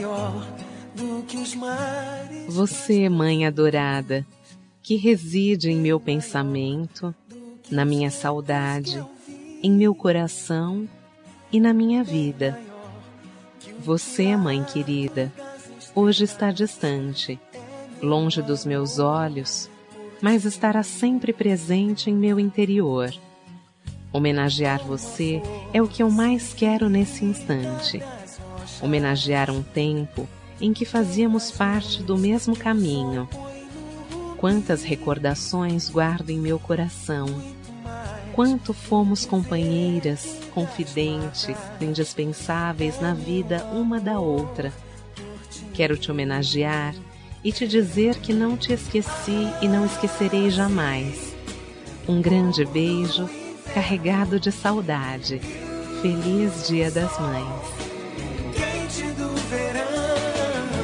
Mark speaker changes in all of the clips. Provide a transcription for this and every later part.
Speaker 1: maior do que os mares.
Speaker 2: Você, Mãe adorada, que reside em meu pensamento, na minha saudade, em meu coração e na minha vida. Você, Mãe querida, hoje está distante, longe dos meus olhos, mas estará sempre presente em meu interior. Homenagear você é o que eu mais quero nesse instante. Homenagear um tempo em que fazíamos parte do mesmo caminho. Quantas recordações guardo em meu coração. Quanto fomos companheiras, confidentes, indispensáveis na vida uma da outra. Quero te homenagear e te dizer que não te esqueci e não esquecerei jamais. Um grande beijo, carregado de saudade. Feliz Dia das Mães.
Speaker 1: Quente do verão,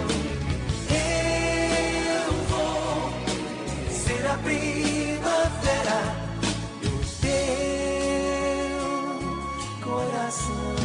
Speaker 1: eu vou ser a primavera do teu coração.